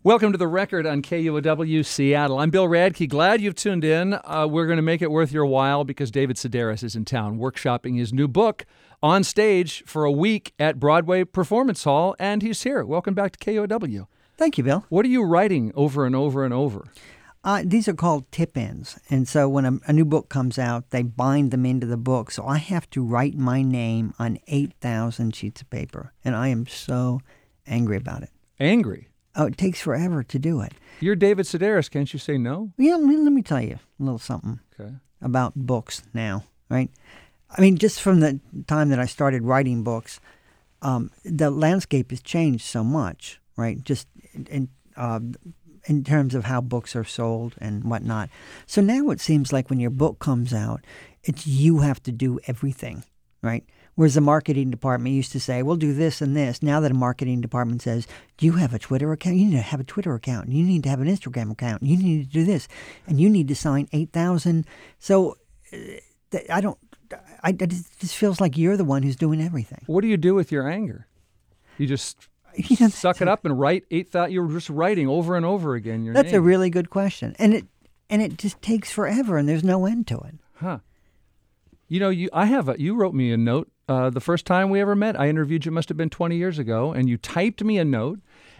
Welcome to The Record on KUOW Seattle. I'm Bill Radke. Glad you've tuned in. We're going to make it worth your while because David Sedaris is in town workshopping his new book on stage for a week at Broadway Performance Hall, and he's here. Welcome back to KUOW. Thank you, Bill. What are you writing over and over and over? These are called tip-ins, and so when a new book comes out, they bind them into the book, so I have to write my name on 8,000 sheets of paper, and I am so angry about it. Angry? Oh, it takes forever to do it. You're David Sedaris. Can't you say no? Yeah, let me tell you a little something about books now, right? I mean, just from the time that I started writing books, the landscape has changed so much, right? Just in terms of how books are sold and whatnot. So now it seems like when your book comes out, it's you have to do everything, right? Whereas the marketing department used to say, we'll do this and this. Now that a marketing department says, do you have a Twitter account? You need to have a Twitter account. You need to have an Instagram account. You need to do this. And you need to sign 8,000. So it just feels like you're the one who's doing everything. What do you do with your anger? You just suck it up and write 8,000. You're just writing over and over again your name. That's a really good question. And it just takes forever, and there's no end to it. Huh. You know, you wrote me a note the first time we ever met. I interviewed you, must have been 20 years ago, and you typed me a note,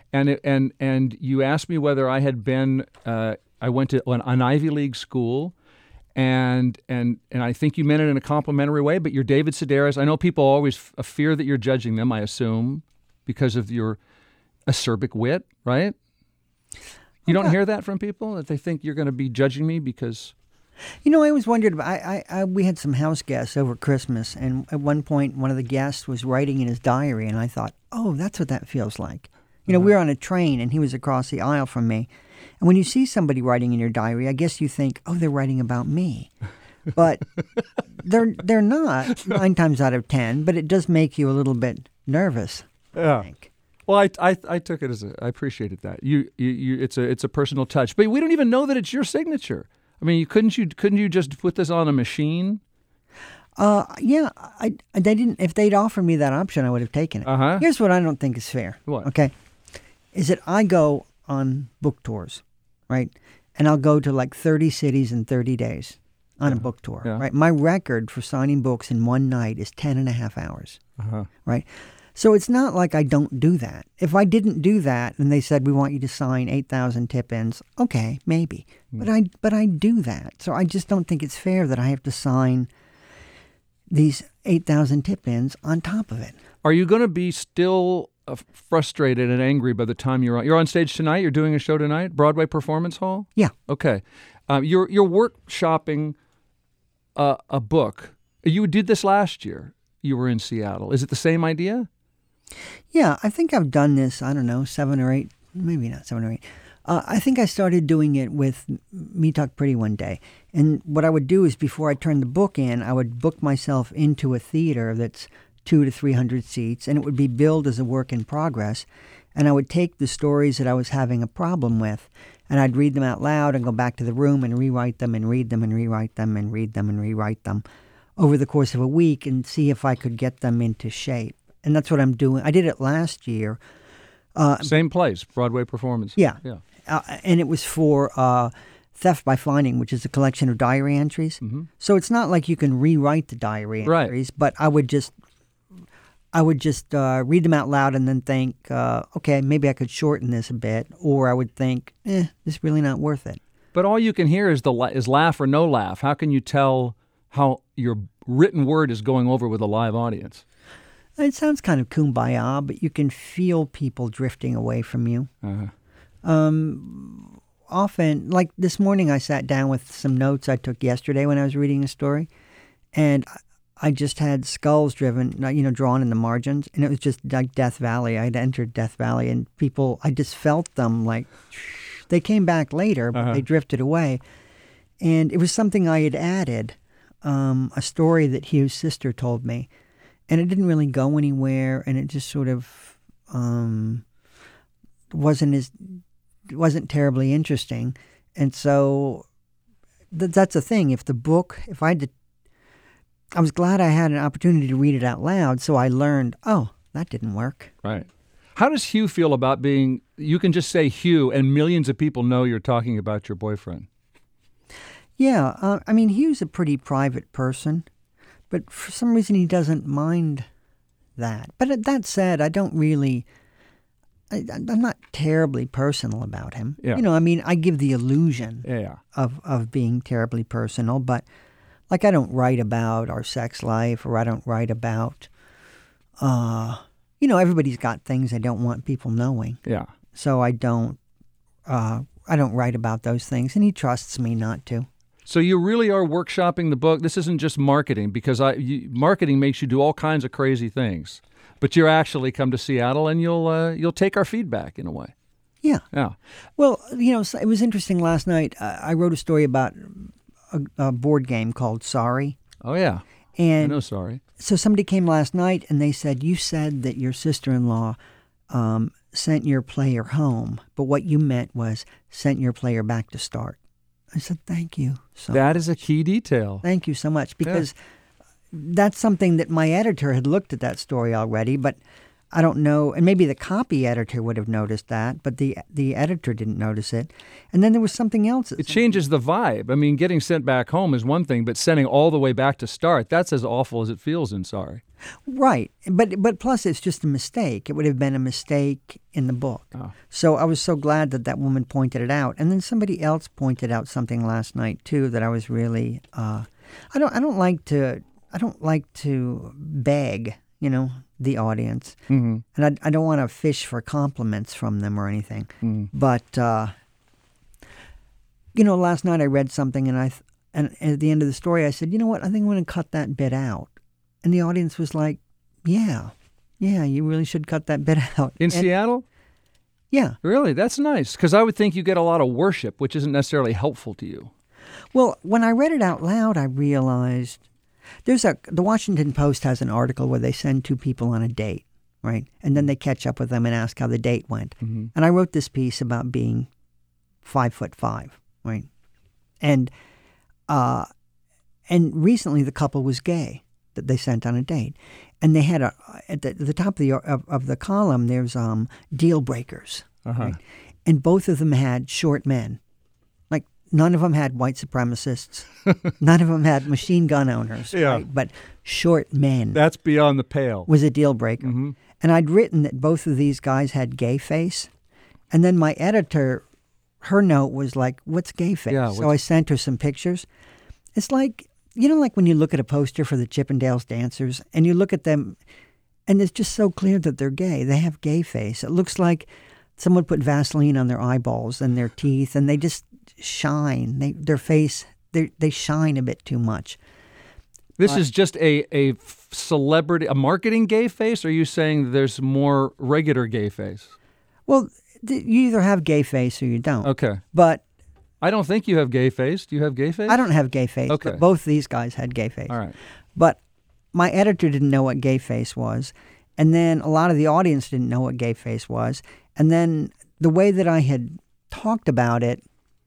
and you asked me whether I had been. I went to an Ivy League school, and I think you meant it in a complimentary way. But you're David Sedaris. I know people always fear that you're judging them. I assume because of your acerbic wit, right? You don't hear that from people, that they think you're going to be judging me because. You know, I always wondered, we had some house guests over Christmas, and at one point, one of the guests was writing in his diary, and I thought, oh, that's what that feels like. You know, we were on a train, and he was across the aisle from me. And when you see somebody writing in your diary, I guess you think, oh, they're writing about me. But they're not, 9 times out of 10, but it does make you a little bit nervous, I think. Well, I took it as I appreciated that. It's a personal touch. But we don't even know that it's your signature. I mean, couldn't you just put this on a machine? Yeah, they didn't. If they'd offered me that option, I would have taken it. Here's what I don't think is fair. What? Okay, is that I go on book tours, right? And I'll go to like 30 cities in 30 days on a book tour, right? My record for signing books in one night is 10 and a half hours, right? So it's not like I don't do that. If I didn't do that and they said, we want you to sign 8,000 tip-ins, okay, maybe. But I do that. So I just don't think it's fair that I have to sign these 8,000 tip-ins on top of it. Are you going to be still frustrated and angry by the time you're on stage tonight? You're doing a show tonight, Broadway Performance Hall? Yeah. Okay. You're workshopping a book. You did this last year. You were in Seattle. Is it the same idea? Yeah, I think I've done this, 7 or 8, maybe not 7 or 8. I think I started doing it with Me Talk Pretty one day. And what I would do is before I turned the book in, I would book myself into a theater that's 200 to 300 seats, and it would be billed as a work in progress. And I would take the stories that I was having a problem with, and I'd read them out loud and go back to the room and rewrite them and read them and rewrite them and read them and rewrite them over the course of a week and see if I could get them into shape. And that's what I'm doing. I did it last year. Same place, Broadway Performance. Yeah. And it was for Theft by Finding, which is a collection of diary entries. Mm-hmm. So it's not like you can rewrite the diary entries, but I would just read them out loud and then think, okay, maybe I could shorten this a bit, or I would think, this is really not worth it. But all you can hear is is laugh or no laugh. How can you tell how your written word is going over with a live audience? It sounds kind of kumbaya, but you can feel people drifting away from you. Often, like this morning, I sat down with some notes I took yesterday when I was reading a story, and I just had skulls drawn in the margins, and it was just like Death Valley. I'd entered Death Valley, and people, I just felt them like, they came back later, but they drifted away. And it was something I had added, a story that Hugh's sister told me. And it didn't really go anywhere, and it just sort of wasn't terribly interesting. And so that's the thing. I was glad I had an opportunity to read it out loud, so I learned, oh, that didn't work. Right. How does Hugh feel about being, you can just say Hugh, and millions of people know you're talking about your boyfriend. Yeah, I mean, Hugh's a pretty private person, but for some reason he doesn't mind that. But that said, I don't really. I'm not terribly personal about him. Yeah. I mean, I give the illusion Yeah. of being terribly personal, but like I don't write about our sex life, or I don't write about, everybody's got things they don't want people knowing. Yeah. So I don't write about those things, and he trusts me not to. So you really are workshopping the book. This isn't just marketing, because marketing makes you do all kinds of crazy things. But you actually come to Seattle, and you'll take our feedback in a way. Yeah. Yeah. Well, it was interesting last night. I wrote a story about a board game called Sorry. Oh yeah. And I know Sorry. So somebody came last night and they said, you said that your sister-in-law sent your player home, but what you meant was sent your player back to start. I said, thank you so much. That is a key detail. Thank you so much, because that's something that my editor had looked at that story already, but I don't know, and maybe the copy editor would have noticed that, but the editor didn't notice it. And then there was something else. It changes the vibe. I mean, getting sent back home is one thing, but sending all the way back to start, that's as awful as it feels in Sorry. Right. But plus it's just a mistake. It would have been a mistake in the book. Oh. So I was so glad that woman pointed it out. And then somebody else pointed out something last night too that I was really I don't like to beg, the audience. Mm-hmm. And I don't want to fish for compliments from them or anything. Mm. But last night I read something and at the end of the story I said, you know what? I think I'm going to cut that bit out. And the audience was like, yeah, you really should cut that bit out. In Seattle? Yeah. Really? That's nice, because I would think you get a lot of worship, which isn't necessarily helpful to you. Well, when I read it out loud, I realized the Washington Post has an article where they send two people on a date, right? And then they catch up with them and ask how the date went. Mm-hmm. And I wrote this piece about being 5'5", right? And recently the couple was gay that they sent on a date, and they had at the top of the column there's deal breakers, right? And both of them had short men. Like none of them had white supremacists, none of them had machine gun owners, right? But short men. That's beyond the pale. Was a deal breaker. Mm-hmm. And I'd written that both of these guys had gay face, and then my editor, her note was like, "What's gay face?" Yeah, so I sent her some pictures. It's like, like when you look at a poster for the Chippendales dancers and you look at them and it's just so clear that they're gay. They have gay face. It looks like someone put Vaseline on their eyeballs and their teeth, and they just shine. Their face, they shine a bit too much. This is just a celebrity, a marketing gay face, or are you saying there's more regular gay face? Well, you either have gay face or you don't. Okay. But I don't think you have gay face. Do you have gay face? I don't have gay face, okay. But both these guys had gay face. All right. But my editor didn't know what gay face was, and then a lot of the audience didn't know what gay face was, and then the way that I had talked about it,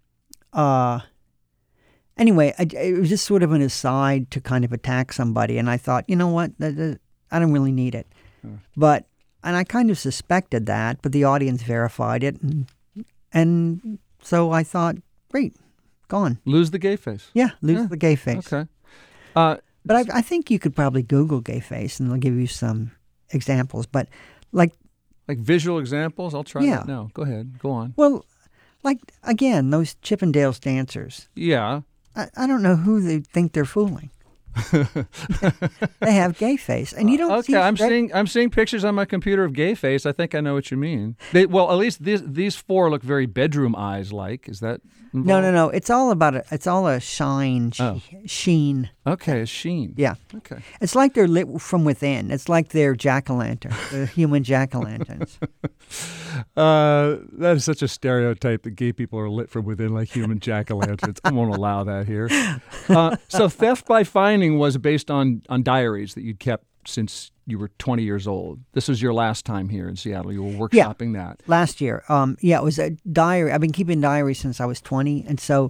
anyway, it was just sort of an aside to kind of attack somebody, and I thought, you know what, I don't really need it. And I kind of suspected that, but the audience verified it, and so I thought, great, gone. Lose the gay face. Yeah, lose the gay face. Okay. But I think you could probably Google gay face, and they'll give you some examples. But like visual examples? I'll try that now. Go ahead. Go on. Well, like, again, those Chippendales dancers. Yeah. I don't know who they think they're fooling. They have gay face, and you don't. Okay, I'm seeing pictures on my computer of gay face. I think I know what you mean. At least these four look very bedroom eyes like. Is that involved? No. It's all about it's all a shine, sheen. Okay, a sheen. Yeah. Okay. It's like they're lit from within. It's like they're jack-o'-lantern, the human jack-o'-lanterns. That is such a stereotype that gay people are lit from within like human jack-o'-lanterns. I won't allow that here. So Theft by Finding was based on diaries that you'd kept since you were 20 years old. This was your last time here in Seattle. You were workshopping that. Last year. It was a diary. I've been keeping diaries since I was 20, and so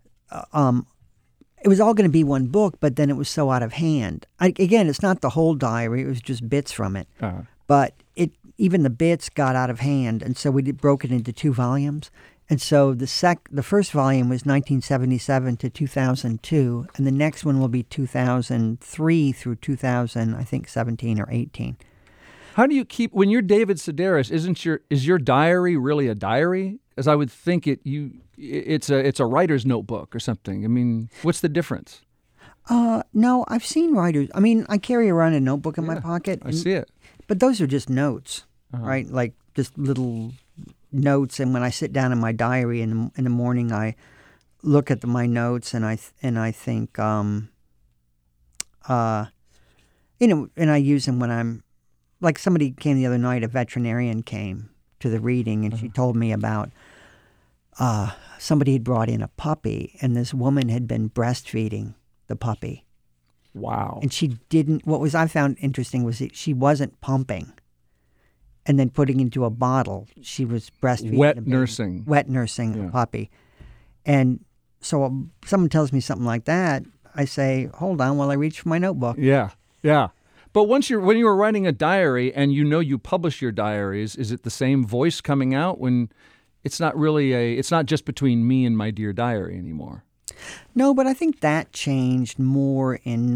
it was all going to be one book, but then it was so out of hand. Again, it's not the whole diary. It was just bits from it. But even the bits got out of hand, and so we broke it into 2 volumes. And so the first volume was 1977 to 2002, and the next one will be 2003 through 2000, I think 17 or 18. How do you keep, when you're David Sedaris, is your diary really a diary? As I would think it's a writer's notebook or something. I mean, what's the difference? No, I've seen writers. I mean, I carry around a notebook in my pocket. I see it. But those are just notes, right? Like just little notes. And when I sit down in my diary in the morning, I look at my notes and I think, and I use them when I'm, like somebody came the other night, a veterinarian came to the reading, and she told me about somebody had brought in a puppy, and this woman had been breastfeeding the puppy. Wow. And she didn't, I found interesting was that she wasn't pumping and then putting into a bottle. She was breastfeeding. Wet nursing a puppy. And so someone tells me something like that, I say, hold on while I reach for my notebook. Yeah, yeah. But when you were writing a diary and you publish your diaries, is it the same voice coming out when it's not just between me and my dear diary anymore? No, but I think that changed more in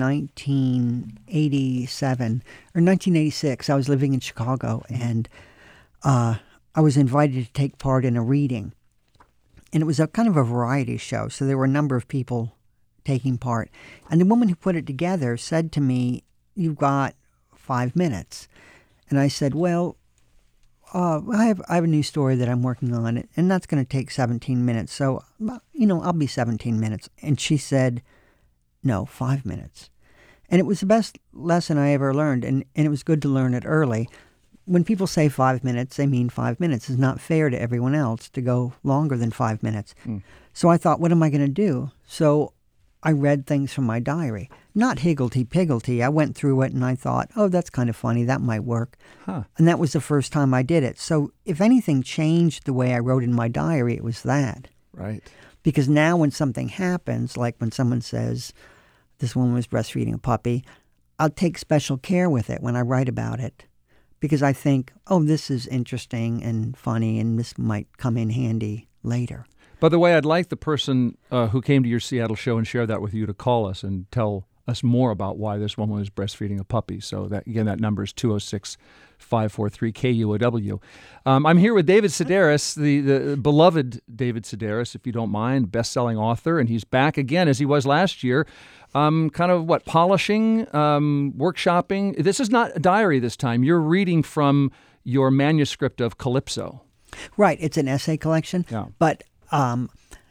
1987 or 1986. I was living in Chicago, and I was invited to take part in a reading. And it was a kind of a variety show, so there were a number of people taking part. And the woman who put it together said to me, "You've got 5 minutes." And I said, well, I have a new story that I'm working on, and that's going to take 17 minutes. So, I'll be 17 minutes. And she said, no, 5 minutes. And it was the best lesson I ever learned, and it was good to learn it early. When people say 5 minutes, they mean 5 minutes. It's not fair to everyone else to go longer than 5 minutes. So I thought, what am I going to do? So I read things from my diary. Not higgledy-piggledy. I went through it and I thought, oh, that's kind of funny. That might work. And that was the first time I did it. So if anything changed the way I wrote in my diary, it was that. Right. Because now when something happens, like when someone says, this woman was breastfeeding a puppy, I'll take special care with it when I write about it. Because I think, oh, this is interesting and funny and this might come in handy later. By the way, I'd like the person who came to your Seattle show and shared that with you to call us and tell us more about why this woman was breastfeeding a puppy. So that number is 206-543-KUOW. I'm here with David Sedaris, the beloved David Sedaris, if you don't mind, best-selling author, and he's back again as he was last year. Polishing, workshopping. This is not a diary this time. You're reading from your manuscript of Calypso. Right. It's an essay collection. Yeah. But I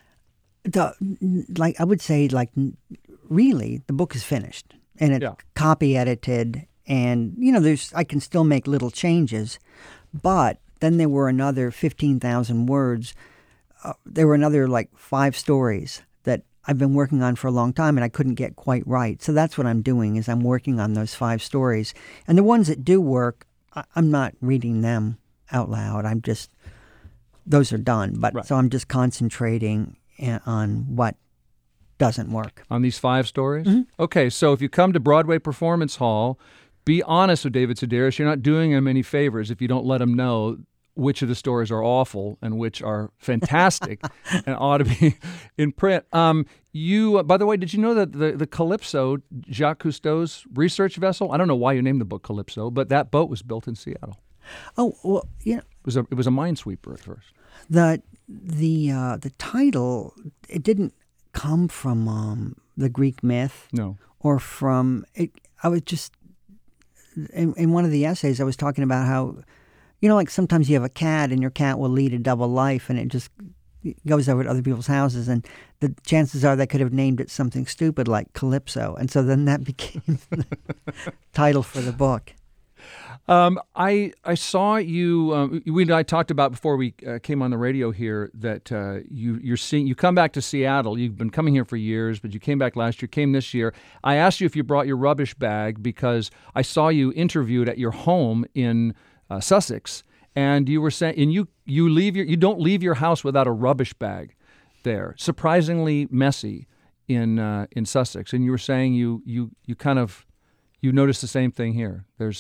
would say, really, the book is finished and it's copy edited, and I can still make little changes, but then there were another 15,000 words. There were another 5 stories that I've been working on for a long time, and I couldn't get quite right. So that's what I'm doing is I'm working on those 5 stories, and the ones that do work, I'm not reading them out loud. Those are done, but right. So I'm just concentrating on what doesn't work. On these 5 stories? Mm-hmm. Okay, so if you come to Broadway Performance Hall, be honest with David Sedaris. You're not doing him any favors if you don't let him know which of the stories are awful and which are fantastic and ought to be in print. By the way, did you know that the Calypso, Jacques Cousteau's research vessel, I don't know why you named the book Calypso, but that boat was built in Seattle. Oh, well, yeah. It was a minesweeper at first. The title, it didn't come from the Greek myth. No. Or from it. I was just in one of the essays I was talking about how, sometimes you have a cat and your cat will lead a double life and it just goes over to other people's houses, and the chances are they could have named it something stupid like Calypso, and so then that became the title for the book. I saw you. I talked about before we came on the radio here that you come back to Seattle. You've been coming here for years, but you came back last year. Came this year. I asked you if you brought your rubbish bag because I saw you interviewed at your home in Sussex, and you were saying, and you don't leave your house without a rubbish bag there. Surprisingly messy in Sussex, and you were saying you noticed the same thing here.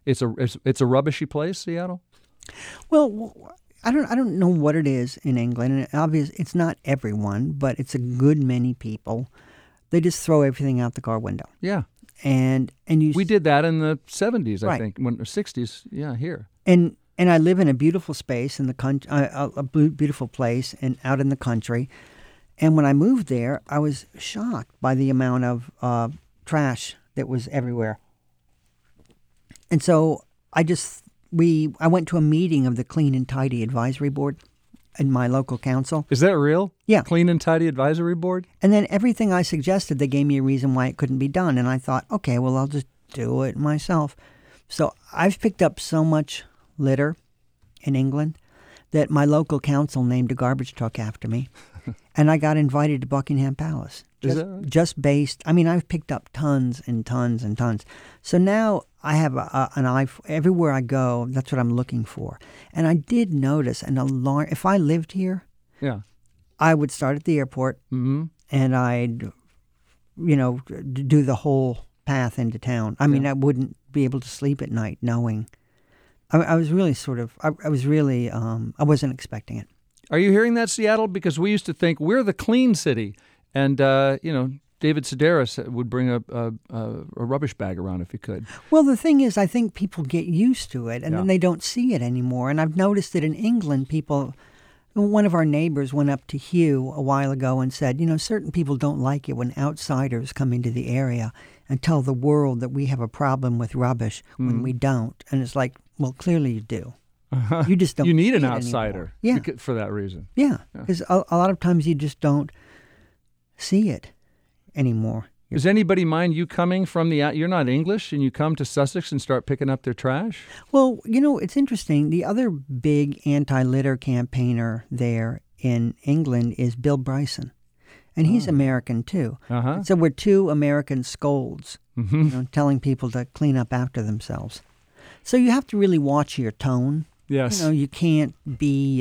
It's a rubbishy place, Seattle? Well, I don't know what it is in England, and obviously it's not everyone, but it's a good many people. They just throw everything out the car window. Yeah. And we did that in the 70s, right. I think, when 60s. Yeah, here. And I live in a beautiful space in the country, a beautiful place, and out in the country. And when I moved there, I was shocked by the amount of trash that was everywhere. And so I went to a meeting of the Clean and Tidy Advisory Board in my local council. Is that real? Yeah. Clean and Tidy Advisory Board? And then everything I suggested, they gave me a reason why it couldn't be done. And I thought, okay, well, I'll just do it myself. So I've picked up so much litter in England that my local council named a garbage truck after me. And I got invited to Buckingham Palace. Is that right? Just based, I've picked up tons and tons and tons. So now I have an eye, everywhere I go, that's what I'm looking for. And I did notice an alarm. If I lived here, yeah, I would start at the airport and I'd, do the whole path into town. I mean, I wouldn't be able to sleep at night knowing. I was really I wasn't expecting it. Are you hearing that, Seattle? Because we used to think we're the clean city. And, David Sedaris would bring a rubbish bag around if he could. Well, the thing is, I think people get used to it, and then they don't see it anymore. And I've noticed that in England, one of our neighbors went up to Hugh a while ago and said, certain people don't like it when outsiders come into the area and tell the world that we have a problem with rubbish when we don't. And it's like, well, clearly you do. You just don't. You need see an it outsider for that reason. Yeah, because a lot of times you just don't see it anymore. Does anybody mind you coming from you're not English, and you come to Sussex and start picking up their trash? Well, it's interesting. The other big anti-litter campaigner there in England is Bill Bryson. And he's American, too. Uh-huh. So we're two American scolds telling people to clean up after themselves. So you have to really watch your tone. Yes. You can't be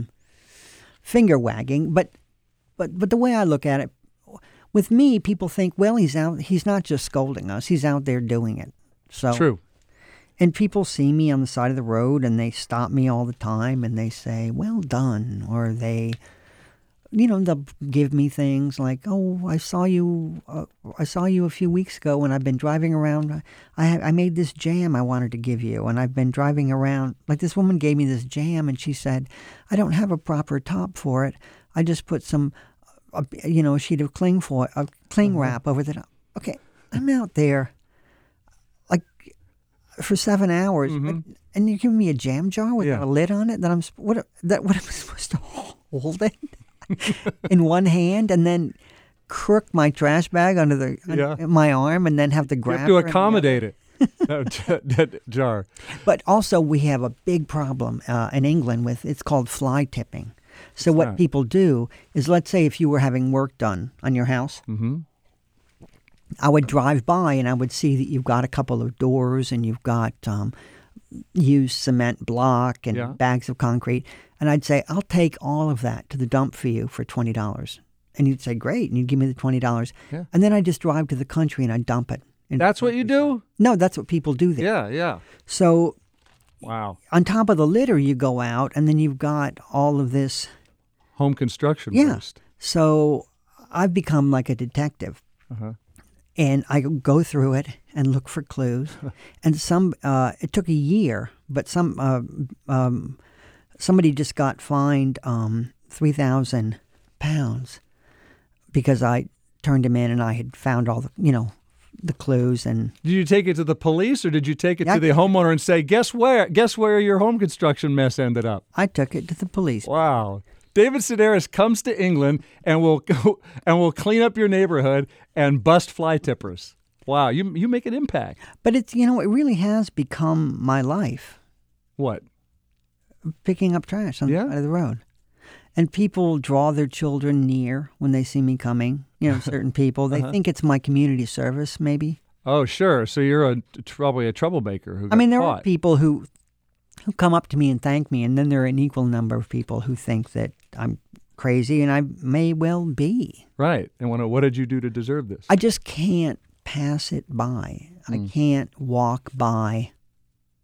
finger wagging. But the way I look at it, with me, people think, well, he's not just scolding us. He's out there doing it. So true. And people see me on the side of the road, and they stop me all the time, and they say, well done. Or they'll give me things like, oh, I saw you a few weeks ago, and I've been driving around. I made this jam I wanted to give you, and I've been driving around. Like this woman gave me this jam, and she said, I don't have a proper top for it. I just put a sheet of cling wrap over the top. Okay, I'm out there like for 7 hours, and you're giving me a jam jar with a lid on it that what am I supposed to hold it in one hand and then crook my trash bag under my arm and then have the grabber? You have to accommodate it. That jar. But also we have a big problem in England it's called fly tipping. So what people do is, let's say if you were having work done on your house, I would drive by and I would see that you've got a couple of doors and you've got used cement block and bags of concrete. And I'd say, I'll take all of that to the dump for you for $20. And you'd say, great. And you'd give me the $20. Yeah. And then I'd just drive to the country and I'd dump it. That's what you do? No, that's what people do there. Yeah. So... Wow. On top of the litter, you go out, and then you've got all of this... home construction waste. So I've become like a detective. And I go through it and look for clues. And it took a year, but somebody just got fined £3,000 because I turned him in and I had found all the clues. And did you take it to the police, or did you take it to the homeowner and say, guess where your home construction mess ended up? I took it to the police. Wow. David Sedaris comes to England and will clean up your neighborhood and bust fly tippers. Wow, you make an impact. But it's it really has become my life. What? Picking up trash on the side of the road. And people draw their children near when they see me coming. Certain people. They think it's my community service, maybe. Oh, sure. So you're probably a troublemaker who got there caught. are people who come up to me and thank me, and then there are an equal number of people who think that I'm crazy, and I may well be. Right. And what did you do to deserve this? I just can't pass it by. I can't walk by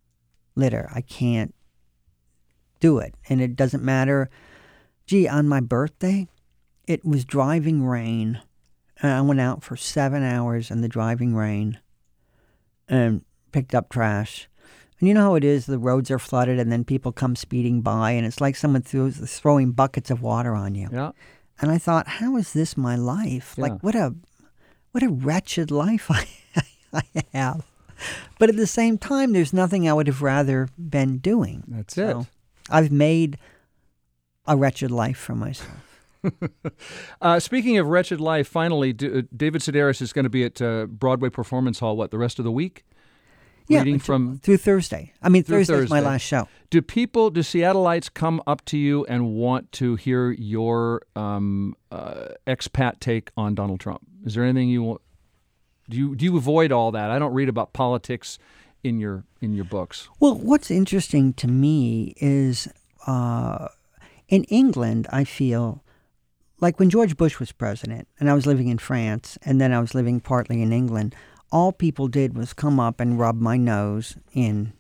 litter. I can't do it. And it doesn't matter. Gee, on my birthday, it was driving rain. And I went out for 7 hours in the driving rain and picked up trash. And you know how it is, the roads are flooded and then people come speeding by and it's like someone throwing buckets of water on you. Yeah. And I thought, how is this my life? Yeah. Like, what a wretched life I have. But at the same time, there's nothing I would have rather been doing. That's it. I've made a wretched life for myself. Speaking of wretched life, finally, David Sedaris is going to be at Broadway Performance Hall, the rest of the week? Yeah, Reading through Thursday. I mean, Thursday's my last show. Do Seattleites come up to you and want to hear your expat take on Donald Trump? Is there anything you want? Do you avoid all that? I don't read about politics in your books. Well, what's interesting to me is in England, I feel like when George Bush was president, and I was living in France, and then I was living partly in England. All people did was come up and rub my nose in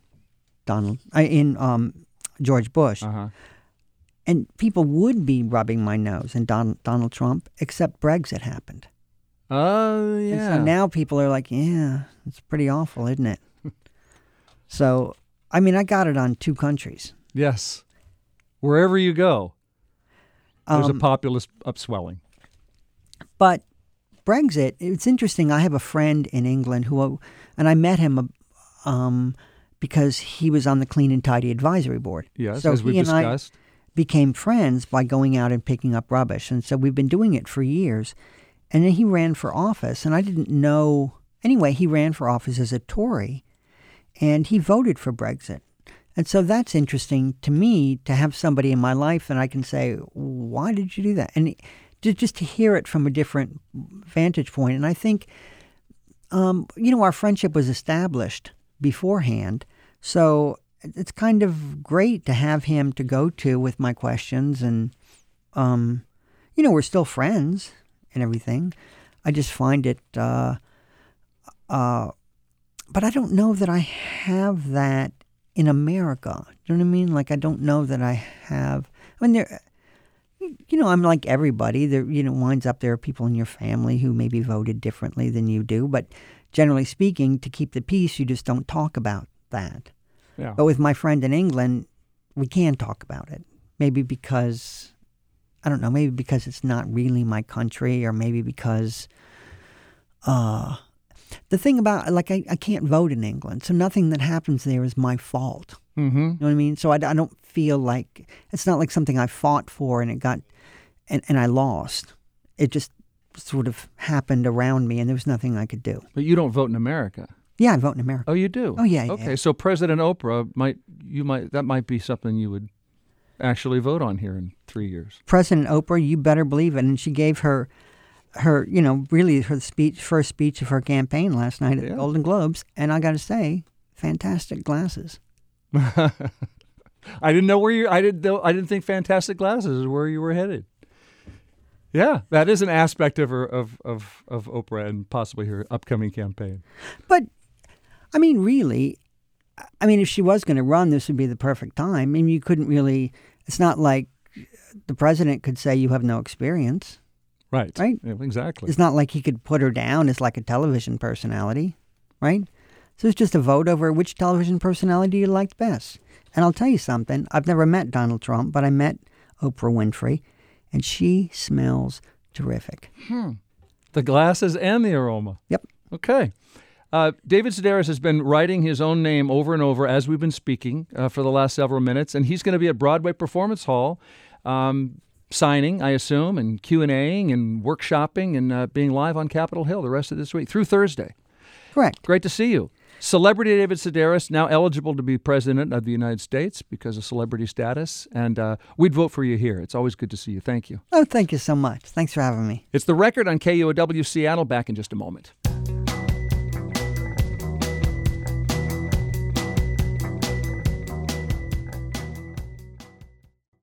George Bush. Uh-huh. And people would be rubbing my nose in Donald Trump, except Brexit happened. Oh, yeah. And so now people are like, yeah, it's pretty awful, isn't it? So, I mean, I got it on 2 countries. Yes. Wherever you go, there's a populist upswelling. But Brexit, it's interesting. I have a friend in England and I met him because he was on the Clean and Tidy Advisory Board. Yes, so as we've discussed. I became friends by going out and picking up rubbish. And so we've been doing it for years. And then he ran for office, and I didn't know. Anyway, he ran for office as a Tory, and he voted for Brexit. And so that's interesting to me to have somebody in my life and I can say, why did you do that? And just to hear it from a different vantage point. And I think, our friendship was established beforehand. So it's kind of great to have him to go to with my questions. And, we're still friends and everything. I just find it, but I don't know that I have that in America. Do you know what I mean? Like, I don't know that I have, I'm like everybody. There, winds up there are people in your family who maybe voted differently than you do. But generally speaking, to keep the peace, you just don't talk about that. Yeah. But with my friend in England, we can talk about it. Maybe because, I don't know, maybe because it's not really my country, or maybe because the thing about, like, I can't vote in England, so nothing that happens there is my fault. Mm-hmm. You know what I mean? So I don't feel like, it's not like something I fought for and it got, and I lost. It just sort of happened around me and there was nothing I could do. But you don't vote in America. Yeah, I vote in America. Oh, you do? Oh, yeah. Okay, yeah. so President Oprah that might be something you would actually vote on here in 3 years. President Oprah, you better believe it. And she gave her really her first speech of her campaign last night at the Golden Globes. And I got to say, fantastic glasses. I didn't know where I didn't think fantastic glasses is where you were headed. Yeah, that is an aspect of her of Oprah and possibly her upcoming campaign. But really, if she was going to run, this would be the perfect time. You couldn't really. It's not like the president could say you have no experience. Right. Right. Yeah, exactly. It's not like he could put her down as like a television personality, right? So it's just a vote over which television personality you liked best. And I'll tell you something. I've never met Donald Trump, but I met Oprah Winfrey, and she smells terrific. The glasses and the aroma. Yep. Okay. David Sedaris has been writing his own name over and over as we've been speaking for the last several minutes, and he's going to be at Broadway Performance Hall signing, I assume, and Q&Aing and workshopping and being live on Capitol Hill the rest of this week through Thursday. Correct. Great to see you. Celebrity David Sedaris, now eligible to be president of the United States because of celebrity status, and we'd vote for you here. It's always good to see you. Thank you. Oh, thank you so much. Thanks for having me. It's The Record on KUOW Seattle. Back in just a moment.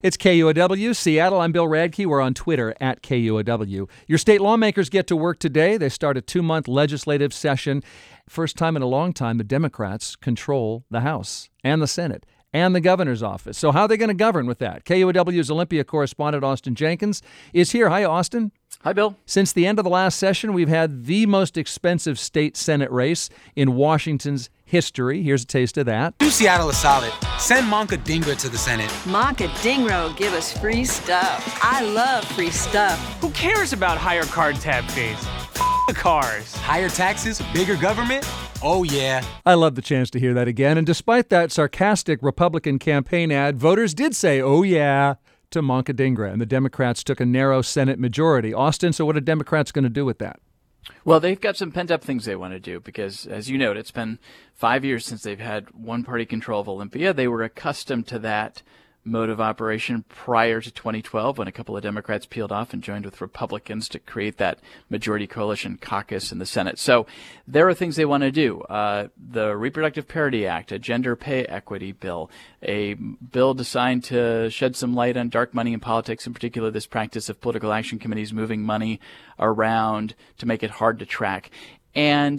It's KUOW, Seattle. I'm Bill Radke. We're on Twitter at KUOW. Your state lawmakers get to work today. They start a 2-month legislative session. First time in a long time, the Democrats control the House and the Senate and the governor's office. So how are they going to govern with that? KUOW's Olympia correspondent Austin Jenkins is here. Hi, Austin. Hi, Bill. Since the end of the last session, we've had the most expensive state Senate race in Washington's history. Here's a taste of that. Do Seattle a solid. Send Monka Dingra to the Senate. Monka Dingra will give us free stuff. I love free stuff. Who cares about higher card tab fees? The cars. Higher taxes, bigger government? Oh, yeah. I love the chance to hear that again. And despite that sarcastic Republican campaign ad, voters did say, oh, yeah, to Monka Dingra. And the Democrats took a narrow Senate majority. Austin, so what are Democrats going to do with that? Well, they've got some pent-up things they want to do because, as you noted, it's been 5 years since they've had one-party control of Olympia. They were accustomed to that mode of operation prior to 2012 when a couple of Democrats peeled off and joined with Republicans to create that majority coalition caucus in the Senate. So there are things they want to do. The Reproductive Parity Act, a gender pay equity bill, a bill designed to shed some light on dark money in politics, in particular this practice of political action committees moving money around to make it hard to track, and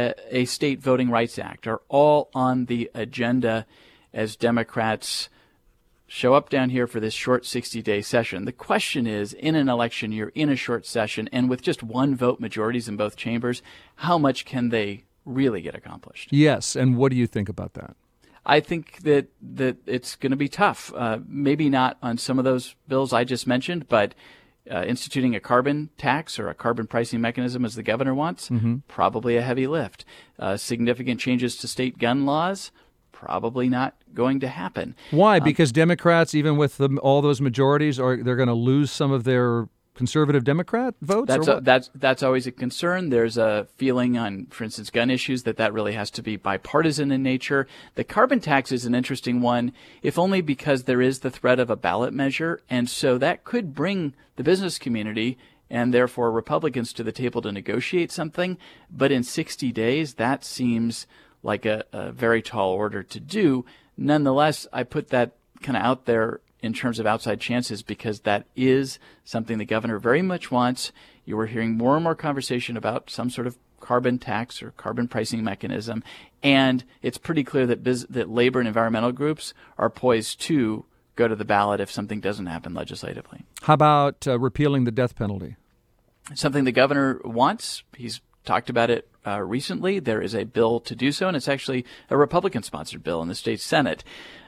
a state voting rights act are all on the agenda as Democrats show up down here for this short 60-day session. The question is, in an election year, in a short session, and with just one vote majorities in both chambers, how much can they really get accomplished? Yes, and what do you think about that? I think that it's going to be tough. Maybe not on some of those bills I just mentioned, but instituting a carbon tax or a carbon pricing mechanism, as the governor wants, probably a heavy lift. Significant changes to state gun laws, probably not going to happen. Why? Because Democrats, even with all those majorities, they're going to lose some of their conservative Democrat votes? That's always a concern. There's a feeling on, for instance, gun issues that really has to be bipartisan in nature. The carbon tax is an interesting one, if only because there is the threat of a ballot measure, and so that could bring the business community and therefore Republicans to the table to negotiate something. But in 60 days, that seems like a very tall order to do. Nonetheless, I put that kind of out there in terms of outside chances because that is something the governor very much wants. You were hearing more and more conversation about some sort of carbon tax or carbon pricing mechanism, and it's pretty clear that labor and environmental groups are poised to go to the ballot if something doesn't happen legislatively. How about repealing the death penalty? Something the governor wants. He's talked about it recently. There is a bill to do so, and it's actually a Republican-sponsored bill in the state Senate.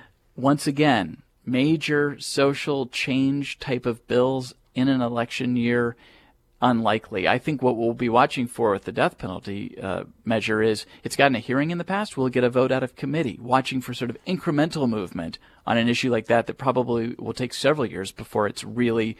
Once again, major social change type of bills in an election year, unlikely. I think what we'll be watching for with the death penalty measure is it's gotten a hearing in the past. We'll get a vote out of committee, watching for sort of incremental movement on an issue like that probably will take several years before it's really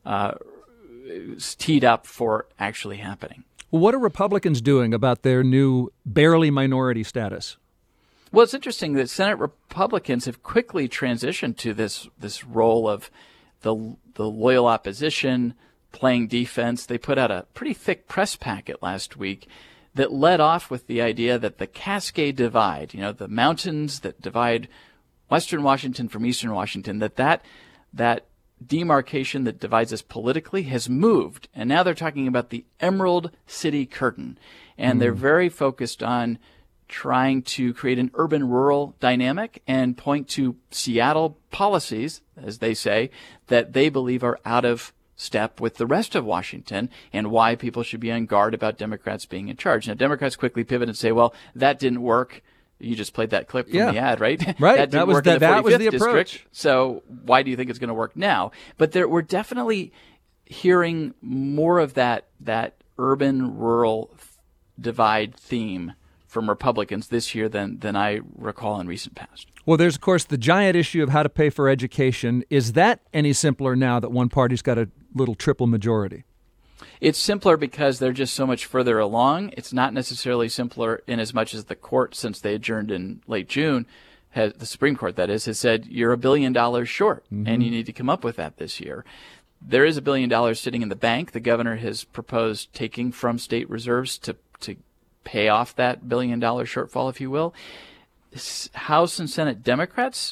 teed up for actually happening. What are Republicans doing about their new barely minority status? Well, it's interesting that Senate Republicans have quickly transitioned to this role of the loyal opposition, playing defense. They put out a pretty thick press packet last week that led off with the idea that the Cascade Divide, the mountains that divide Western Washington from Eastern Washington, that demarcation that divides us politically has moved. And now they're talking about the Emerald City Curtain. And they're very focused on trying to create an urban-rural dynamic and point to Seattle policies, as they say, that they believe are out of step with the rest of Washington and why people should be on guard about Democrats being in charge. Now, Democrats quickly pivot and say, well, that didn't work. You just played that clip from the ad, right? Right. That was the approach. So why do you think it's going to work now? But we're definitely hearing more of that urban-rural divide theme from Republicans this year than I recall in recent past. Well, there's, of course, the giant issue of how to pay for education. Is that any simpler now that one party's got a little triple majority? It's simpler because they're just so much further along. It's not necessarily simpler in as much as the court, since they adjourned in late June, the Supreme Court, that is, has said you're $1 billion short, and you need to come up with that this year. There is $1 billion sitting in the bank. The governor has proposed taking from state reserves to pay off that $1 billion shortfall, if you will. House and Senate Democrats have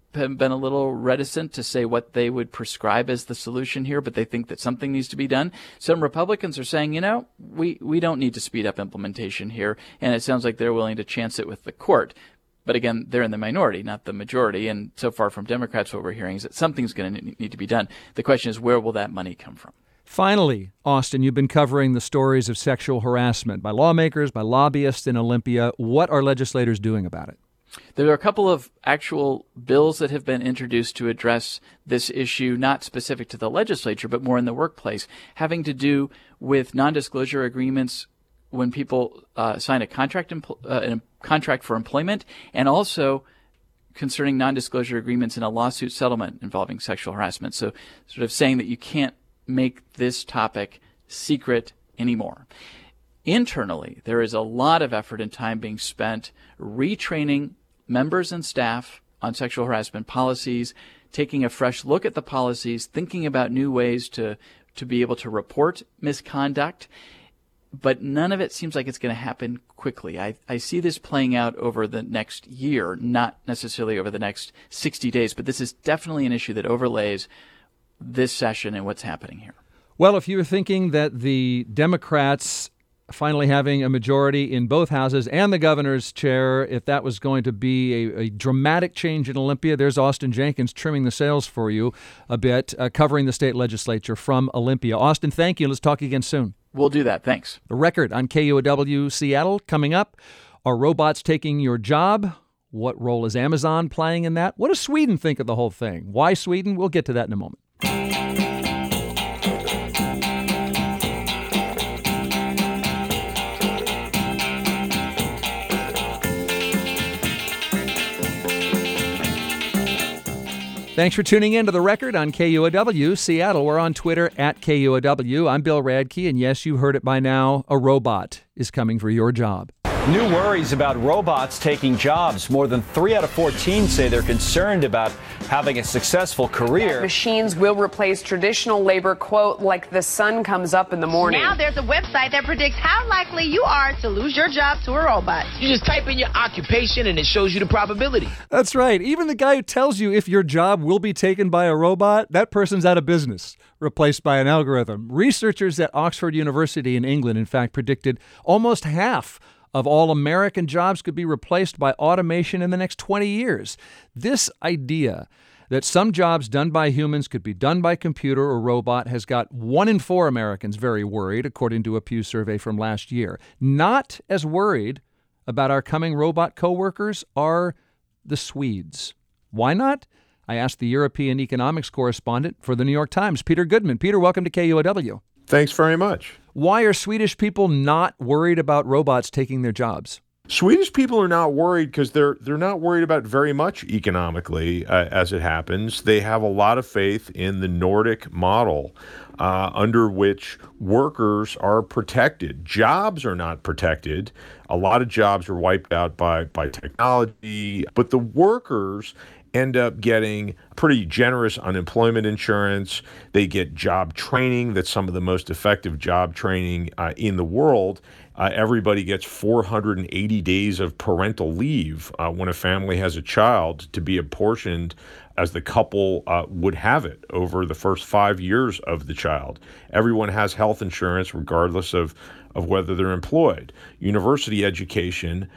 have been a little reticent to say what they would prescribe as the solution here, but they think that something needs to be done. Some Republicans are saying, we don't need to speed up implementation here, and it sounds like they're willing to chance it with the court. But again, they're in the minority, not the majority, and so far from Democrats, what we're hearing is that something's going to need to be done. The question is, where will that money come from? Finally, Austin, you've been covering the stories of sexual harassment by lawmakers, by lobbyists in Olympia. What are legislators doing about it? There are a couple of actual bills that have been introduced to address this issue, not specific to the legislature, but more in the workplace, having to do with non-disclosure agreements when people sign a contract for employment, and also concerning non-disclosure agreements in a lawsuit settlement involving sexual harassment. So sort of saying that you can't make this topic secret anymore. Internally, there is a lot of effort and time being spent retraining members and staff on sexual harassment policies, taking a fresh look at the policies, thinking about new ways to be able to report misconduct. But none of it seems like it's going to happen quickly. I see this playing out over the next year, not necessarily over the next 60 days, but this is definitely an issue that overlays this session and what's happening here. Well, if you were thinking that the Democrats finally having a majority in both houses and the governor's chair, if that was going to be a dramatic change in Olympia, there's Austin Jenkins trimming the sails for you a bit, covering the state legislature from Olympia. Austin, thank you. Let's talk again soon. We'll do that. Thanks. The Record on KUOW Seattle coming up. Are robots taking your job? What role is Amazon playing in that? What does Sweden think of the whole thing? Why Sweden? We'll get to that in a moment. Thanks for tuning in to The Record on KUOW Seattle. We're on Twitter at KUOW. I'm Bill Radke, and yes, you heard it by now. A robot is coming for your job. New worries about robots taking jobs. More than 3 out of 4 teens say they're concerned about having a successful career. Machines will replace traditional labor, quote, like the sun comes up in the morning. Now there's a website that predicts how likely you are to lose your job to a robot. You just type in your occupation and it shows you the probability. That's right. Even the guy who tells you if your job will be taken by a robot, that person's out of business, replaced by an algorithm. Researchers at Oxford University in England, in fact, predicted almost half of all American jobs could be replaced by automation in the next 20 years. This idea that some jobs done by humans could be done by computer or robot has got 1 in 4 Americans very worried, according to a Pew survey from last year. Not as worried about our coming robot coworkers are the Swedes. Why not? I asked the European economics correspondent for the New York Times, Peter Goodman. Peter, welcome to KUOW. Thanks very much. Why are Swedish people not worried about robots taking their jobs? Swedish people are not worried because they're not worried about very much economically, as it happens. They have a lot of faith in the Nordic model, under which workers are protected. Jobs are not protected. A lot of jobs are wiped out by technology, but the workers end up getting pretty generous unemployment insurance. They get job training. That's some of the most effective job training in the world. Everybody gets 480 days of parental leave when a family has a child, to be apportioned as the couple would have it over the first 5 years of the child. Everyone has health insurance regardless of whether they're employed. University education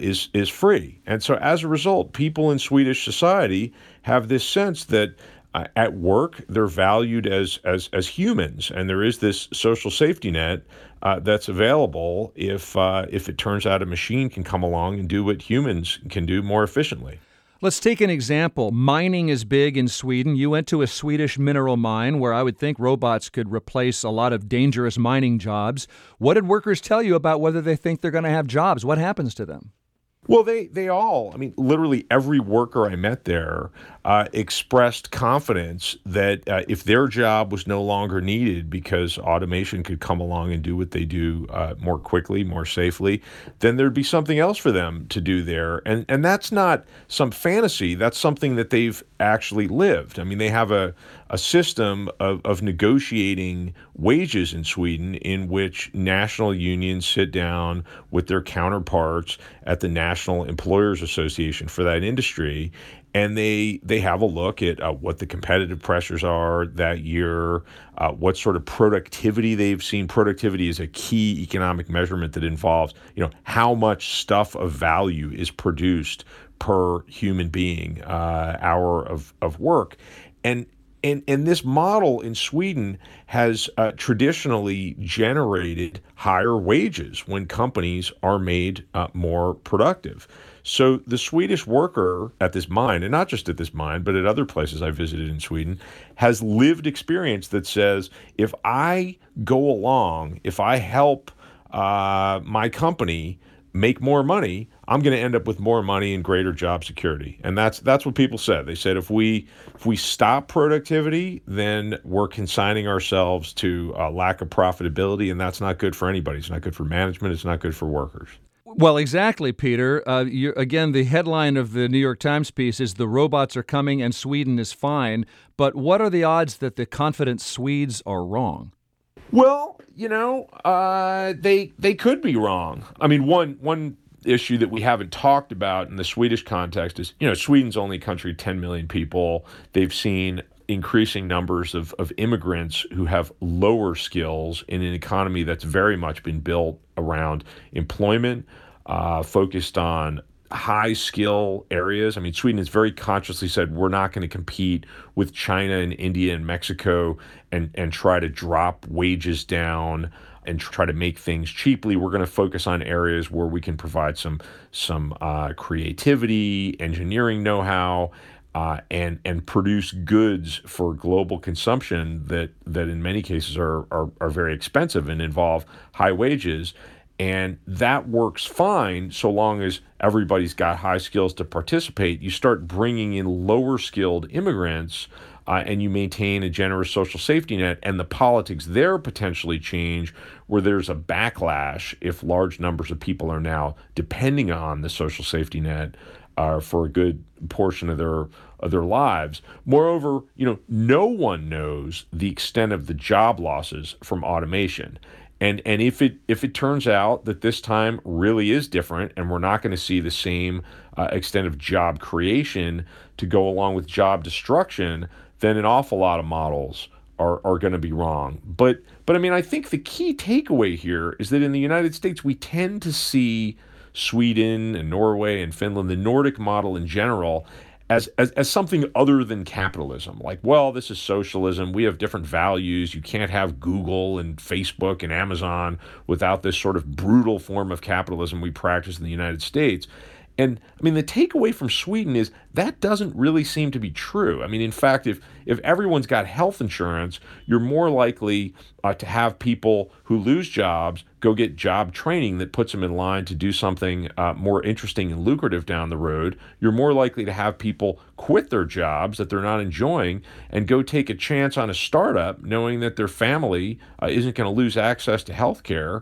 is free. And so as a result, people in Swedish society have this sense that at work they're valued as humans, and there is this social safety net that's available if it turns out a machine can come along and do what humans can do more efficiently. Let's take an example. Mining is big in Sweden. You went to a Swedish mineral mine where I would think robots could replace a lot of dangerous mining jobs. What did workers tell you about whether they think they're going to have jobs? What happens to them? Well, they all, literally every worker I met there expressed confidence that if their job was no longer needed because automation could come along and do what they do more quickly, more safely, then there'd be something else for them to do there. And that's not some fantasy. That's something that they've actually lived. They have a system of negotiating wages in Sweden in which national unions sit down with their counterparts at the National Employers Association for that industry, and they have a look at what the competitive pressures are that year, what sort of productivity they've seen. Productivity is a key economic measurement that involves, how much stuff of value is produced per human being, hour of work. And this model in Sweden has traditionally generated higher wages when companies are made more productive. So the Swedish worker at this mine, and not just at this mine, but at other places I visited in Sweden, has lived experience that says, if I go along, if I help my company make more money, I'm going to end up with more money and greater job security. And that's what people said. They said if we stop productivity, then we're consigning ourselves to a lack of profitability, and that's not good for anybody. It's not good for management. It's not good for workers. Well, exactly, Peter. Again, the headline of the New York Times piece is "The robots are coming and Sweden is fine." But what are the odds that the confident Swedes are wrong? Well, they could be wrong. I mean, one issue that we haven't talked about in the Swedish context is, Sweden's only country, 10 million people. They've seen increasing numbers of immigrants who have lower skills in an economy that's very much been built around employment, focused on high skill areas. I mean, Sweden has very consciously said we're not going to compete with China and India and Mexico and try to drop wages down and try to make things cheaply. We're going to focus on areas where we can provide some creativity, engineering know-how, and produce goods for global consumption that in many cases are very expensive and involve high wages. And that works fine so long as everybody's got high skills to participate. You start bringing in lower skilled immigrants and you maintain a generous social safety net, and the politics there potentially change where there's a backlash if large numbers of people are now depending on the social safety net for a good portion of their lives. Moreover, no one knows the extent of the job losses from automation. And if it turns out that this time really is different and we're not going to see the same extent of job creation to go along with job destruction, then an awful lot of models are going to be wrong. But I mean, I think the key takeaway here is that in the United States, we tend to see Sweden and Norway and Finland, the Nordic model in general, as something other than capitalism. Like, well, this is socialism. We have different values. You can't have Google and Facebook and Amazon without this sort of brutal form of capitalism we practice in the United States. And I mean, the takeaway from Sweden is that doesn't really seem to be true. I mean, in fact, if everyone's got health insurance, you're more likely to have people who lose jobs go get job training that puts them in line to do something more interesting and lucrative down the road. You're more likely to have people quit their jobs that they're not enjoying and go take a chance on a startup knowing that their family isn't going to lose access to health care.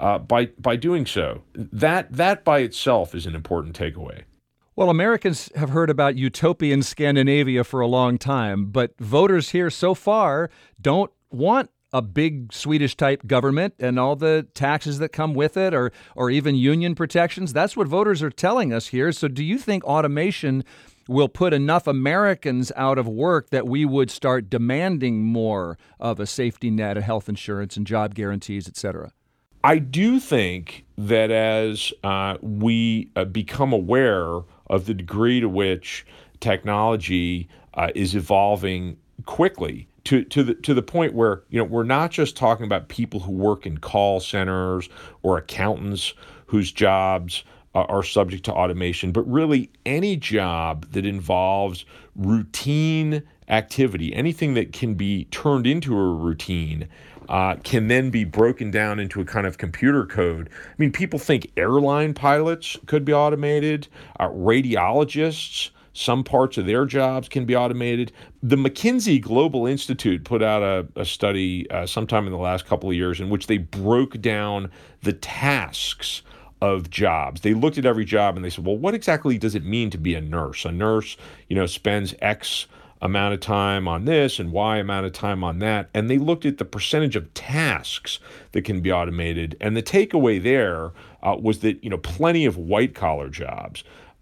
By doing so. That by itself is an important takeaway. Well, Americans have heard about utopian Scandinavia for a long time, but voters here so far don't want a big Swedish-type government and all the taxes that come with it, or even union protections. That's what voters are telling us here. So do you think automation will put enough Americans out of work that we would start demanding more of a safety net, of health insurance and job guarantees, et cetera? I do think that as we become aware of the degree to which technology is evolving quickly to the point where we're not just talking about people who work in call centers or accountants whose jobs are subject to automation, but really any job that involves routine activity, anything that can be turned into a routine, can then be broken down into a kind of computer code. I mean, people think airline pilots could be automated, radiologists, some parts of their jobs can be automated. The McKinsey Global Institute put out a study sometime in the last couple of years in which they broke down the tasks of jobs. They looked at every job and they said, well, what exactly does it mean to be a nurse? A nurse, spends X amount of time on this and Y amount of time on that. And they looked at the percentage of tasks that can be automated. And the takeaway there was that, plenty of white collar jobs,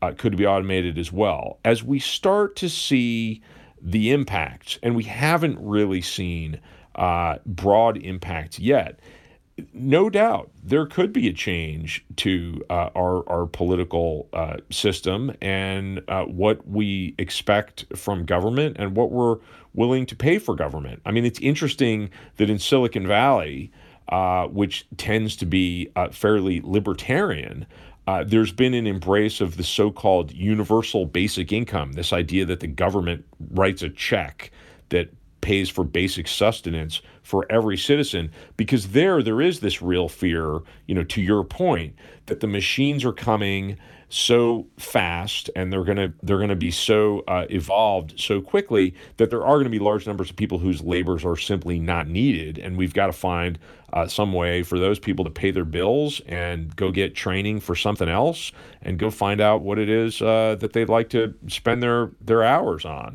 could be automated as well. As we start to see the impacts, and we haven't really seen broad impacts yet, no doubt there could be a change to our political system and what we expect from government and what we're willing to pay for government. I mean, it's interesting that in Silicon Valley, which tends to be fairly libertarian, there's been an embrace of the so-called universal basic income, this idea that the government writes a check that pays for basic sustenance for every citizen, because there is this real fear, to your point, that the machines are coming so fast and they're gonna be so evolved so quickly that there are going to be large numbers of people whose labors are simply not needed, and we've got to find some way for those people to pay their bills and go get training for something else and go find out what it is that they'd like to spend their hours on.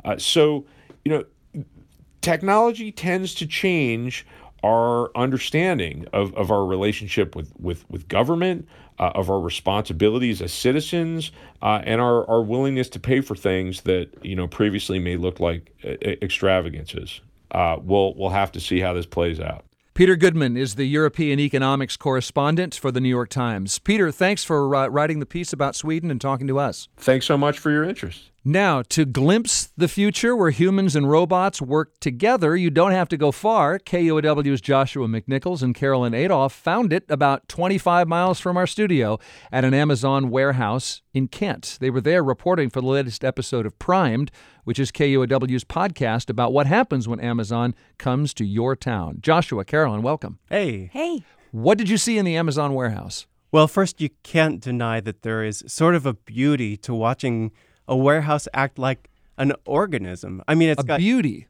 Technology tends to change our understanding of our relationship with government, of our responsibilities as citizens, and our willingness to pay for things that previously may look like extravagances. We'll have to see how this plays out. Peter Goodman is the European economics correspondent for the New York Times. Peter, thanks for writing the piece about Sweden and talking to us. Thanks so much for your interest. Now, to glimpse the future where humans and robots work together, you don't have to go far. KUOW's Joshua McNichols and Carolyn Adolph found it about 25 miles from our studio at an Amazon warehouse in Kent. They were there reporting for the latest episode of Primed, which is KUOW's podcast about what happens when Amazon comes to your town. Joshua, Carolyn, welcome. Hey. Hey. What did you see in the Amazon warehouse? Well, first, you can't deny that there is sort of a beauty to watching a warehouse act like an organism. I mean, it's got beauty.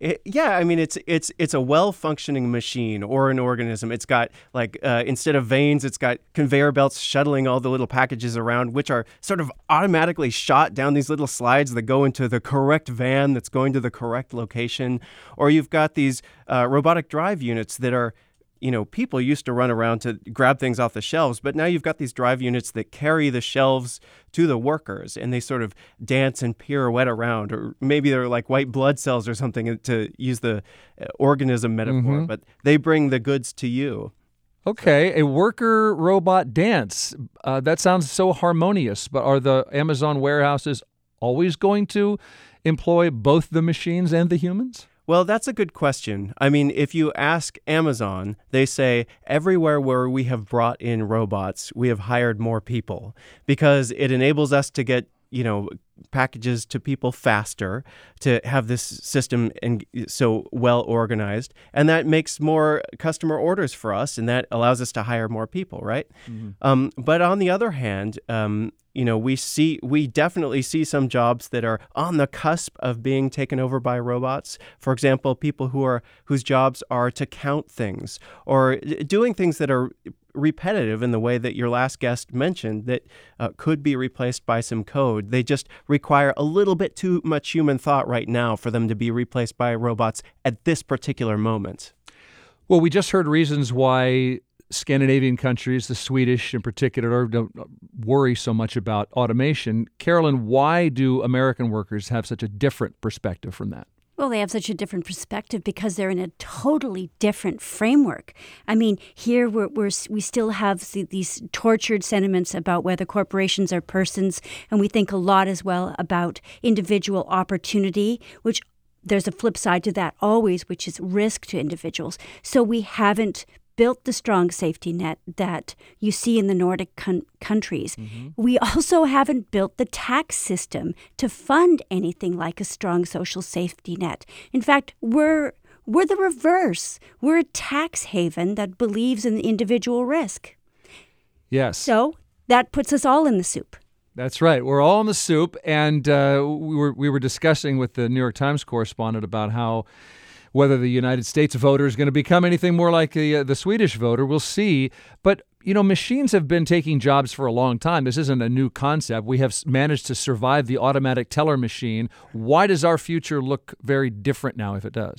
It's a well-functioning machine or an organism. It's got instead of veins, it's got conveyor belts shuttling all the little packages around, which are sort of automatically shot down these little slides that go into the correct van that's going to the correct location. Or you've got these robotic drive units that are, people used to run around to grab things off the shelves, but now you've got these drive units that carry the shelves to the workers, and they sort of dance and pirouette around, or maybe they're like white blood cells or something, to use the organism metaphor, but they bring the goods to you. Okay, a worker robot dance. That sounds so harmonious, but are the Amazon warehouses always going to employ both the machines and the humans? Well, that's a good question. I mean, if you ask Amazon, they say everywhere where we have brought in robots, we have hired more people because it enables us to get, packages to people faster, to have this system so well organized. And that makes more customer orders for us, and that allows us to hire more people, right? Mm-hmm. But on the other hand, we definitely see some jobs that are on the cusp of being taken over by robots. For example, people whose jobs are to count things or doing things that are repetitive in the way that your last guest mentioned that could be replaced by some code. They just require a little bit too much human thought right now for them to be replaced by robots at this particular moment. Well, we just heard reasons why Scandinavian countries, the Swedish in particular, don't worry so much about automation. Carolyn, why do American workers have such a different perspective from that? Well, they have such a different perspective because they're in a totally different framework. I mean, here we still have these tortured sentiments about whether corporations are persons, and we think a lot as well about individual opportunity, which there's a flip side to that always, which is risk to individuals. So we haven't built the strong safety net that you see in the Nordic countries. Mm-hmm. We also haven't built the tax system to fund anything like a strong social safety net. In fact, we're the reverse. We're a tax haven that believes in individual risk. Yes. So that puts us all in the soup. That's right. We're all in the soup, and we were discussing with the New York Times correspondent about how whether the United States voter is going to become anything more like the Swedish voter, we'll see. But, machines have been taking jobs for a long time. This isn't a new concept. We have managed to survive the automatic teller machine. Why does our future look very different now if it does?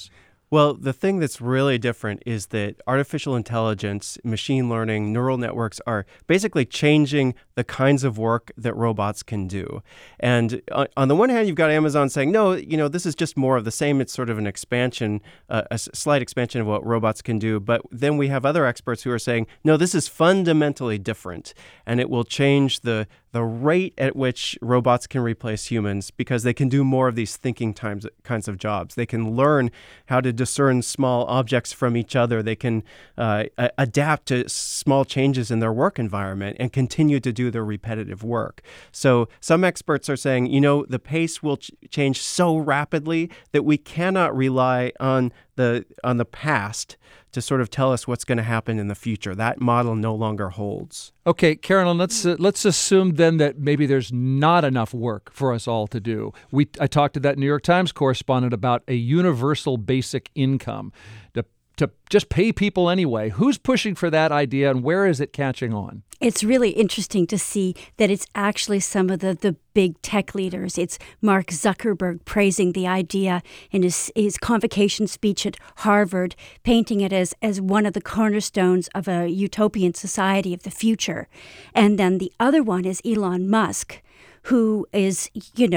Well, the thing that's really different is that artificial intelligence, machine learning, neural networks are basically changing the kinds of work that robots can do. And on the one hand, you've got Amazon saying, no, this is just more of the same. It's sort of an expansion, a slight expansion of what robots can do. But then we have other experts who are saying, no, this is fundamentally different. And it will change the rate at which robots can replace humans because they can do more of these thinking kinds of jobs. They can learn how to discern small objects from each other. They can adapt to small changes in their work environment and continue to do their repetitive work. So some experts are saying, the pace will change so rapidly that we cannot rely on the past to sort of tell us what's going to happen in the future. That model no longer holds. Okay, Carolyn, let's assume then that maybe there's not enough work for us all to do. I talked to that New York Times correspondent about a universal basic income to just pay people anyway. Who's pushing for that idea and where is it catching on? It's really interesting to see that it's actually some of the big tech leaders. It's Mark Zuckerberg praising the idea in his convocation speech at Harvard, painting it as one of the cornerstones of a utopian society of the future. And then the other one is Elon Musk, who is, he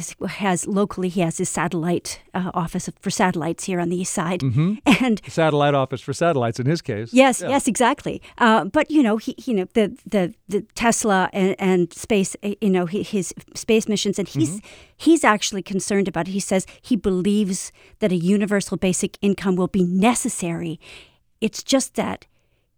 has his satellite office for satellites here on the east side. Mm-hmm. And satellite office for satellites in his case. Yes, exactly. But, the Tesla and space, his space missions, and he's actually concerned about it. He says he believes that a universal basic income will be necessary. It's just that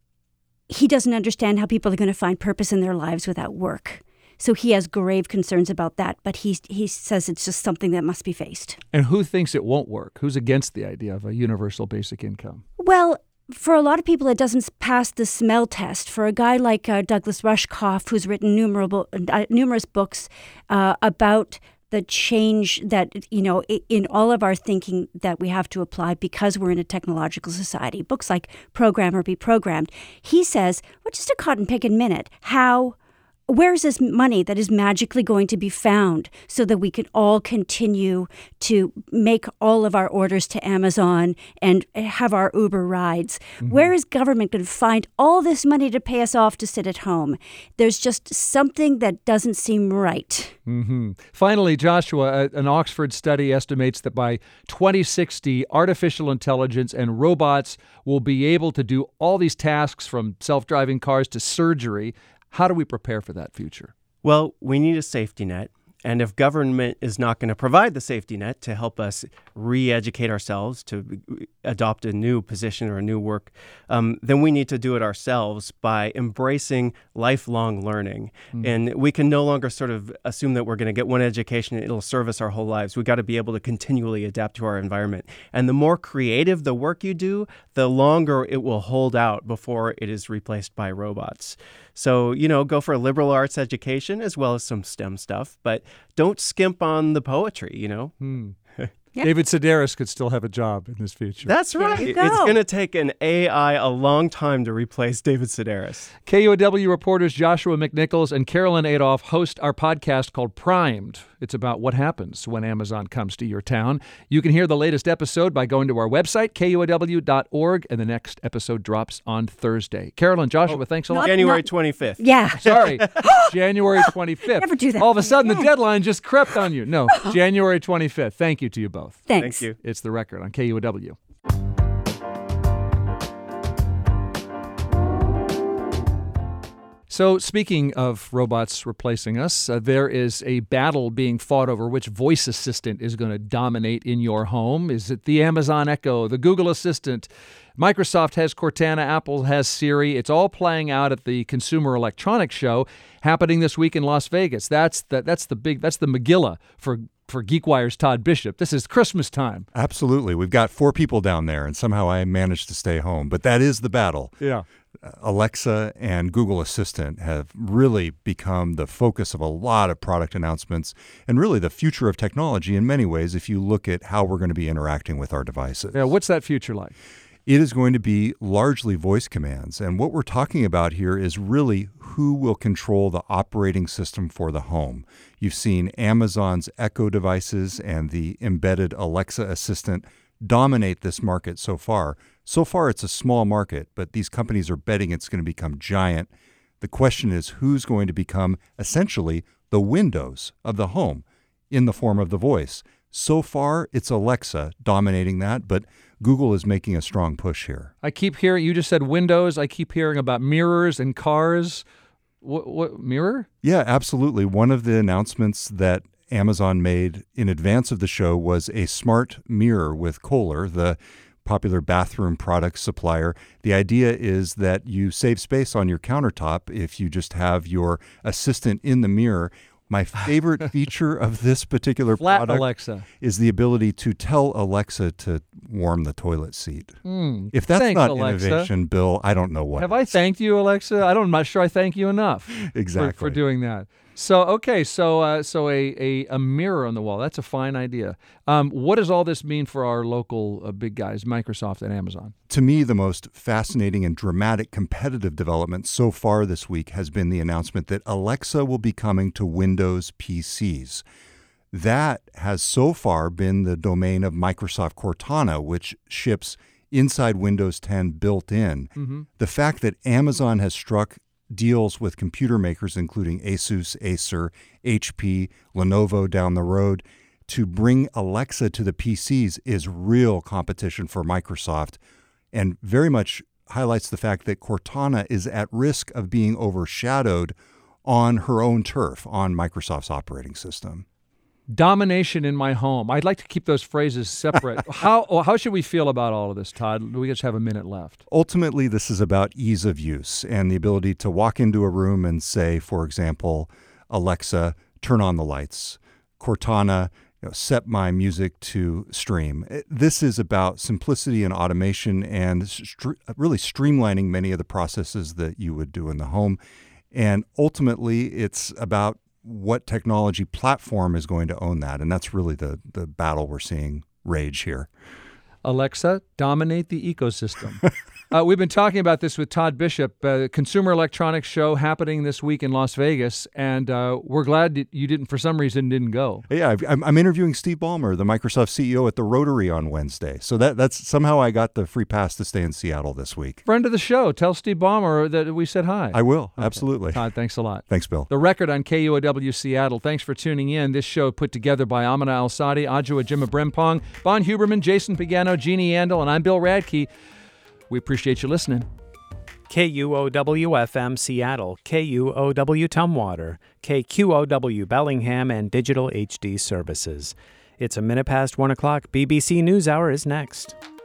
he doesn't understand how people are going to find purpose in their lives without work. So he has grave concerns about that, but he says it's just something that must be faced. And who thinks it won't work? Who's against the idea of a universal basic income? Well, for a lot of people, it doesn't pass the smell test. For a guy like Douglas Rushkoff, who's written numerous books about the change that, in all of our thinking that we have to apply because we're in a technological society, books like Program or Be Programmed, he says, well, just a cotton-picking minute, where's this money that is magically going to be found so that we can all continue to make all of our orders to Amazon and have our Uber rides? Mm-hmm. Where is government going to find all this money to pay us off to sit at home? There's just something that doesn't seem right. Mm-hmm. Finally, Joshua, an Oxford study estimates that by 2060, artificial intelligence and robots will be able to do all these tasks from self-driving cars to surgery. How do we prepare for that future? Well, we need a safety net. And if government is not going to provide the safety net to help us re-educate ourselves, to adopt a new position or a new work, then we need to do it ourselves by embracing lifelong learning. Mm. And we can no longer sort of assume that we're going to get one education and it'll serve us our whole lives. We've got to be able to continually adapt to our environment. And the more creative the work you do, the longer it will hold out before it is replaced by robots. So, go for a liberal arts education as well as some STEM stuff, but don't skimp on the poetry, Yep. David Sedaris could still have a job in this future. That's right. It's going to take an AI a long time to replace David Sedaris. KUOW reporters Joshua McNichols and Carolyn Adolph host our podcast called Primed. It's about what happens when Amazon comes to your town. You can hear the latest episode by going to our website, KUOW.org, and the next episode drops on Thursday. Carolyn, Joshua, thanks a lot. January 25th. Yeah. Sorry, January 25th. Never do that. All of a sudden, the deadline just crept on you. No, January 25th. Thank you to you both. Thanks. Thank you. It's The Record on KUOW. So speaking of robots replacing us, there is a battle being fought over which voice assistant is going to dominate in your home. Is it the Amazon Echo, the Google Assistant? Microsoft has Cortana, Apple has Siri. It's all playing out at the Consumer Electronics Show happening this week in Las Vegas. That's the Megillah for GeekWire's Todd Bishop. This is Christmas time. Absolutely. We've got 4 people down there, and somehow I managed to stay home. But that is the battle. Yeah. Alexa and Google Assistant have really become the focus of a lot of product announcements and really the future of technology in many ways if you look at how we're going to be interacting with our devices. Yeah, what's that future like? It is going to be largely voice commands. And what we're talking about here is really who will control the operating system for the home. You've seen Amazon's Echo devices and the embedded Alexa assistant dominate this market so far. So far, it's a small market, but these companies are betting it's going to become giant. The question is, who's going to become essentially the Windows of the home in the form of the voice? So far, it's Alexa dominating that, but Google is making a strong push here. I keep hearing, you just said Windows. I keep hearing about mirrors and cars. What mirror? Yeah, absolutely. One of the announcements that Amazon made in advance of the show was a smart mirror with Kohler, the popular bathroom product supplier. The idea is that you save space on your countertop if you just have your assistant in the mirror. My favorite feature of this particular product Alexa is the ability to tell Alexa to warm the toilet seat. If that's not Alexa. Innovation, Bill, I don't know what. Have I thanked you, Alexa? I'm not sure I thank you enough. Exactly. For doing that. So a mirror on the wall. That's a fine idea. What does all this mean for our local big guys, Microsoft and Amazon? To me, the most fascinating and dramatic competitive development so far this week has been the announcement that Alexa will be coming to Windows PCs. That has so far been the domain of Microsoft Cortana, which ships inside Windows 10 built in. Mm-hmm. The fact that Amazon has struck deals with computer makers, including Asus, Acer, HP, Lenovo down the road, to bring Alexa to the PCs is real competition for Microsoft, and very much highlights the fact that Cortana is at risk of being overshadowed on her own turf, on Microsoft's operating system. Domination in my home. I'd like to keep those phrases separate. How should we feel about all of this, Todd? We just have a minute left. Ultimately, this is about ease of use and the ability to walk into a room and say, for example, Alexa, turn on the lights. Cortana, set my music to stream. This is about simplicity and automation and really streamlining many of the processes that you would do in the home. And ultimately, it's about what technology platform is going to own that. And that's really the battle we're seeing rage here. Alexa, dominate the ecosystem. We've been talking about this with Todd Bishop, Consumer Electronics Show happening this week in Las Vegas, and we're glad that you for some reason, didn't go. Yeah, I'm interviewing Steve Ballmer, the Microsoft CEO, at the Rotary on Wednesday. So that's somehow I got the free pass to stay in Seattle this week. Friend of the show, tell Steve Ballmer that we said hi. I will, absolutely. Todd, thanks a lot. Thanks, Bill. The Record on KUOW Seattle. Thanks for tuning in. This show put together by Amina Al-Sadi, Ajua Jima-Brempong, Bon Huberman, Jason Pagano, Jeannie Andel, and I'm Bill Radke. We appreciate you listening. KUOW-FM Seattle, KUOW Tumwater, KQOW Bellingham, and Digital HD Services. It's a minute past 1 o'clock. BBC NewsHour is next.